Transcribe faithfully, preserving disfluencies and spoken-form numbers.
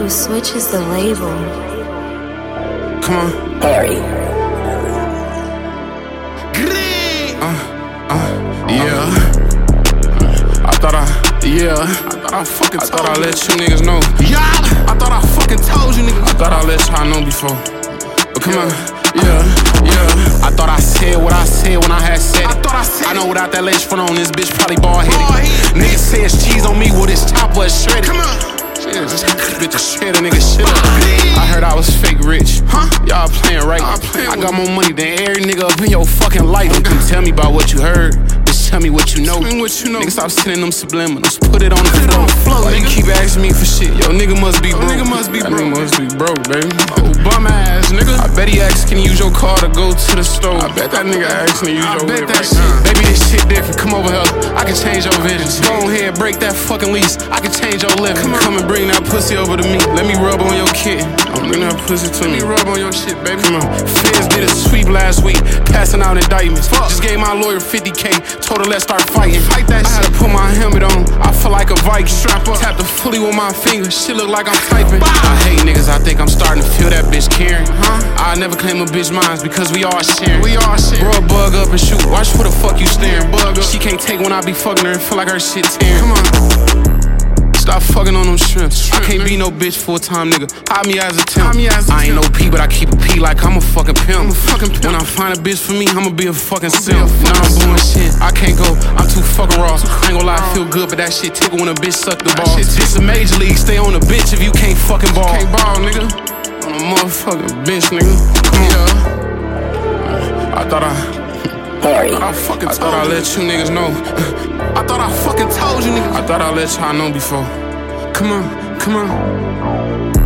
Ooh, Switch is the label. Come on. Harry. Uh, uh, yeah. I thought I, yeah. I thought I fucking I thought I let you niggas know. Yeah. I thought I fucking told you niggas. I thought I let y'all know before. But come on. Yeah, yeah. I thought I said what I said when I had said it. I thought I said I know without that lace front on, this bitch probably bald headed. Niggas say it's cheese on me, well this top was shredded. Come on. Yeah, this bitch a shredder, nigga shit up. I heard I was fake rich. Huh? Y'all playing right. I got more money than every nigga up in your fucking life. Don't come tell me about what you heard. Bitch, tell me what you know. Tell me what you know. Nigga, stop sending them subliminals. Put it on the floor. floor Why you keep asking me for shit? Yo, nigga must be broke. Nigga must be broke. Nigga must be broke, baby. Oh, bum ass nigga. I bet he asked, can you use your car to go to the store? I bet that nigga asked, can you use your bet that shit. Baby, this shit different. Come over here. I can change your vision. Go ahead, break that fucking lease. I can change your living. Come, Come and bring that pussy over to me. Let me rub on your kid. I'm bring that pussy to me. Let me rub on your shit, baby. Come on. Feds did a sweep last week, passing out indictments. Fuck. Just gave my lawyer fifty K. Told her let's start fighting. Fight that I shit. Had to put my helmet on. I feel like a Viking. Strap up. Tap the fully with my fingers. Shit look like I'm typing. Bah. I hate niggas. I think I'm starting to feel that bitch caring. Huh? I never claim a bitch mine because we all sharing. We all sharing. Bro, bug up and shoot. Watch where the fuck you staring. Bug up. She can't take when I be fucking her and feel like her shit tearing. Come on. Stop fucking on them shrimps. I can't be no bitch full time, nigga. Hide me as a temp. I ain't no P, but I keep a P like I'm a fucking pimp. I'm a fucking pimp. When I find a bitch for me, I'ma be a fucking simp. Nah, I'm doing shit. I can't go. I'm too fucking raw. I ain't gon' lie, I feel good, but that shit tickle when a bitch suck the ball. This a major league. Stay on the bitch if you can't fucking ball. Can't ball, nigga. On a motherfucking bench, nigga. Come on. Yeah. I thought I. I thought I fucking I thought I let you niggas know. I thought I fucking told you niggas. I thought I let y'all know before. Come on, come on.